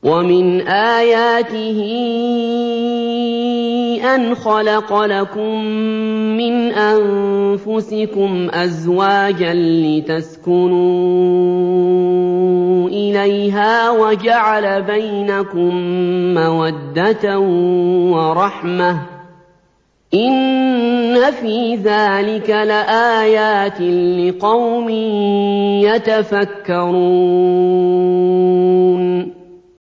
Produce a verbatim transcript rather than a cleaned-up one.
وَمِنْ آيَاتِهِ أَنْ خَلَقَ لَكُم مِّنْ أَنفُسِكُمْ أَزْوَاجًا لِّتَسْكُنُوا إِلَيْهَا وَجَعَلَ بَيْنَكُم مَّوَدَّةً وَرَحْمَةً ۚ إِنَّ فِي ذَٰلِكَ لَآيَاتٍ لِّقَوْمٍ يَتَفَكَّرُونَ